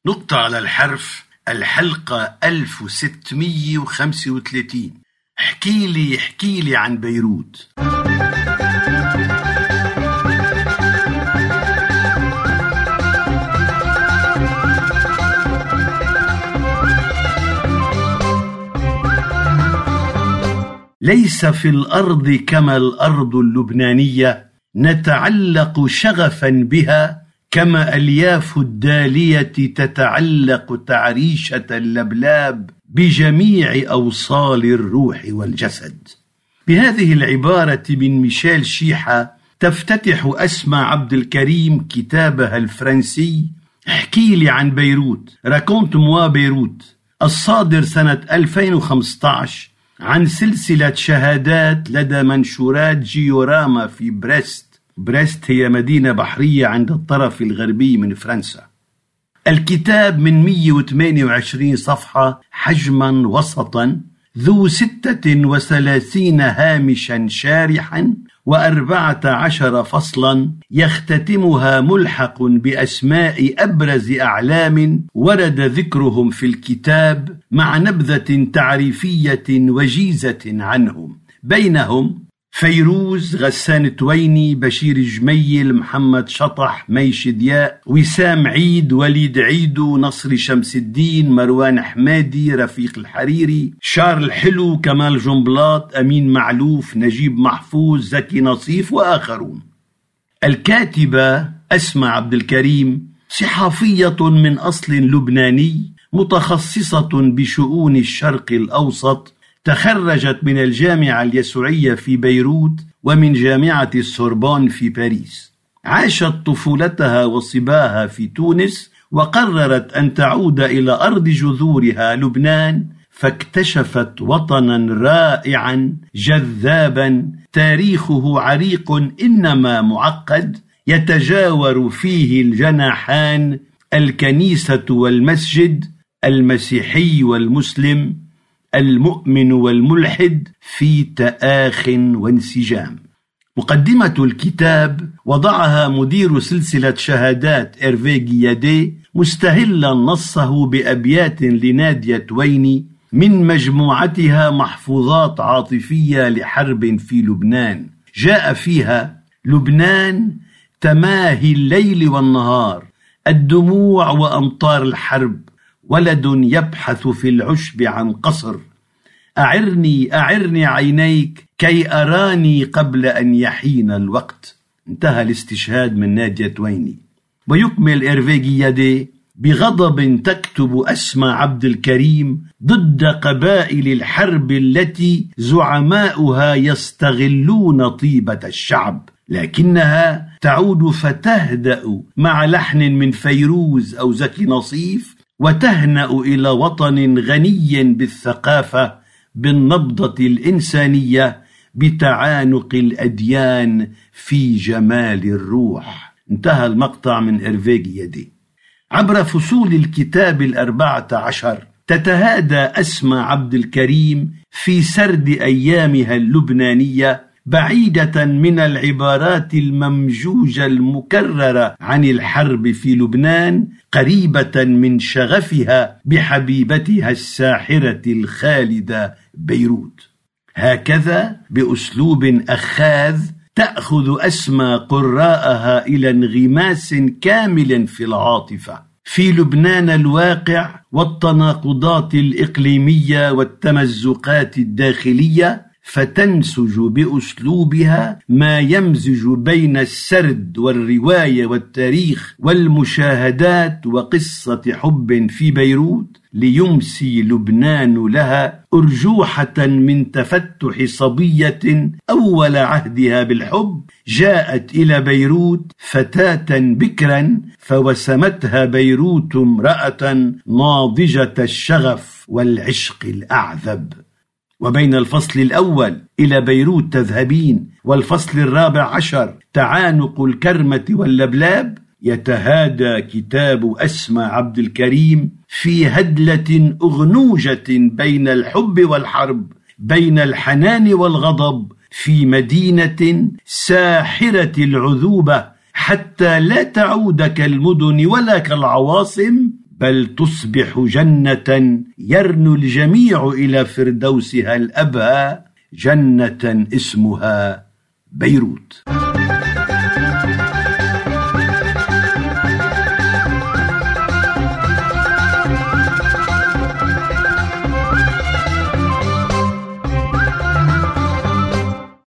نقطة على الحرف، الحلقة 1635. احكيلي عن بيروت. ليس في الأرض كما الأرض اللبنانية، نتعلق شغفا بها كما ألياف الدالية تتعلق تعريشة اللبلاب بجميع أوصال الروح والجسد. بهذه العبارة من ميشيل شيحة تفتتح أسماء عبد الكريم كتابها الفرنسي احكيلي عن بيروت، راكونت موا بيروت، الصادر سنة 2015 عن سلسلة شهادات لدى منشورات جيوراما في بريست. بريست هي مدينة بحرية عند الطرف الغربي من فرنسا. الكتاب من 128 صفحة حجما وسطا، ذو 36 هامشا شارحا و14 فصلا، يختتمها ملحق بأسماء أبرز أعلام ورد ذكرهم في الكتاب مع نبذة تعريفية وجيزة عنهم، بينهم فيروز، غسان تويني، بشير جميل، محمد شطح، ميش دياء، وسام عيد، وليد عيدو، نصر شمس الدين، مروان حمادي، رفيق الحريري، شارل حلو، كمال جنبلاط، أمين معلوف، نجيب محفوظ، زكي نصيف وآخرون. الكاتبة أسماء عبد الكريم صحافية من أصل لبناني متخصصة بشؤون الشرق الأوسط، تخرجت من الجامعة اليسوعية في بيروت ومن جامعة السوربون في باريس. عاشت طفولتها وصباها في تونس، وقررت أن تعود إلى أرض جذورها لبنان، فاكتشفت وطنا رائعا جذابا تاريخه عريق إنما معقد، يتجاور فيه الجناحان، الكنيسة والمسجد، المسيحي والمسلم، المؤمن والملحد، في تآخ وانسجام. مقدمة الكتاب وضعها مدير سلسلة شهادات إرفي جيادي، مستهلا نصه بأبيات لنادية تويني من مجموعتها محفوظات عاطفية لحرب في لبنان. جاء فيها: لبنان تماهي الليل والنهار، الدموع وأمطار الحرب، ولد يبحث في العشب عن قصر، أعرني عينيك كي أراني قبل أن يحين الوقت. انتهى الاستشهاد من نادية تويني. ويكمل إرفي جيادي: بغضب تكتب أسماء عبد الكريم ضد قبائل الحرب التي زعماؤها يستغلون طيبة الشعب، لكنها تعود فتهدأ مع لحن من فيروز أو زكي نصيف، وتهنأ إلى وطن غني بالثقافة، بالنبضة الإنسانية، بتعانق الأديان، في جمال الروح. انتهى المقطع من إرفي جيادي. عبر فصول الكتاب 14 تتهادى أسماء عبد الكريم في سرد أيامها اللبنانية، بعيدة من العبارات الممجوجة المكررة عن الحرب في لبنان، قريبة من شغفها بحبيبتها الساحرة الخالدة بيروت. هكذا بأسلوب أخاذ تأخذ أسماء قراءها إلى انغماس كامل في العاطفة في لبنان الواقع والتناقضات الإقليمية والتمزقات الداخلية، فتنسج بأسلوبها ما يمزج بين السرد والرواية والتاريخ والمشاهدات وقصة حب في بيروت، ليمسي لبنان لها أرجوحة من تفتح صبية أول عهدها بالحب، جاءت إلى بيروت فتاة بكرا، فوسمتها بيروت امرأة ناضجة الشغف والعشق الأعذب. وبين الفصل الأول إلى بيروت تذهبين والفصل 14 تعانق الكرمة واللبلاب، يتهادى كتاب أسماء عبد الكريم في هدلة أغنوجة بين الحب والحرب، بين الحنان والغضب، في مدينة ساحرة العذوبة، حتى لا تعود كالمدن ولا كالعواصم، بل تصبح جنة يرنو الجميع إلى فردوسها الأبهى، جنة اسمها بيروت.